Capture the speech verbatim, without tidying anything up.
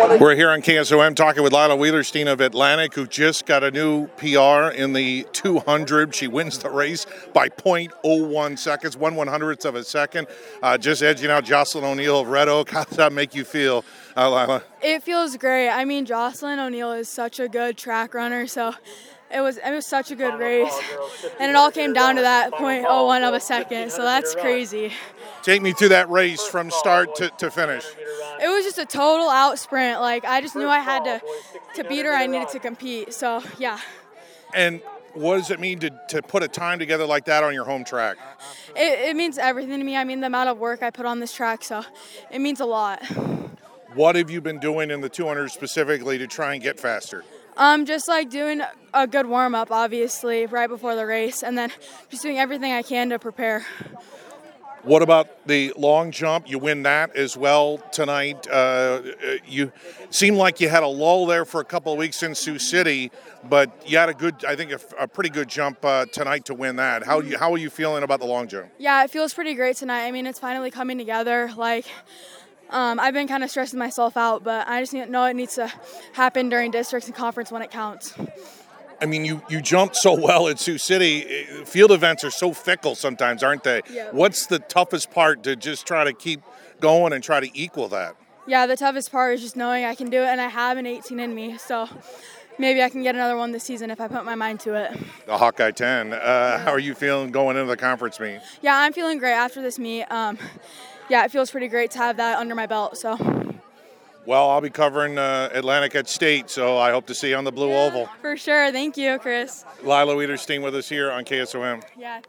We're here on K S O M talking with Lila Wheelerstein of Atlantic, who just got a new P R in the two hundred. She wins the race by point oh one seconds, one one hundredth of a second, uh, just edging out Jocelyn O'Neill of Red Oak. How does that make you feel, uh, Lila? It feels great. I mean, Jocelyn O'Neill is such a good track runner, so it was it was such a good race, and it all came down to that point oh one of a second. So that's crazy. Take me through that race from start to, to finish. It was just a total out sprint. Like, I just knew I had to to beat her. I needed to compete. So yeah. And what does it mean to, to put a time together like that on your home track? It, it means everything to me. I mean, the amount of work I put on this track, so it means a lot. What have you been doing in the two hundred specifically to try and get faster? Um, just like doing a good warm up, obviously, right before the race, and then just doing everything I can to prepare. What about the long jump? You win that as well tonight. Uh, you seemed like you had a lull there for a couple of weeks in Sioux City, but you had a good, I think, a, a pretty good jump uh, tonight to win that. How you, how are you feeling about the long jump? Yeah, it feels pretty great tonight. I mean, it's finally coming together. Like, um, I've been kind of stressing myself out, but I just know it needs to happen during districts and conference when it counts. I mean, you, you jumped so well at Sioux City. Field events are so fickle sometimes, aren't they? Yeah. What's the toughest part to just try to keep going and try to equal that? Yeah, the toughest part is just knowing I can do it, and I have an eighteen in me. So maybe I can get another one this season if I put my mind to it. The Hawkeye ten. Uh, how are you feeling going into the conference meet? Yeah, I'm feeling great after this meet. Um, yeah, it feels pretty great to have that under my belt. So. Well, I'll be covering uh, Atlantic at State, so I hope to see you on the Blue Yeah, Oval. for sure. Thank you, Chris. Lila Wheelerstein with us here on K S O M. Yeah.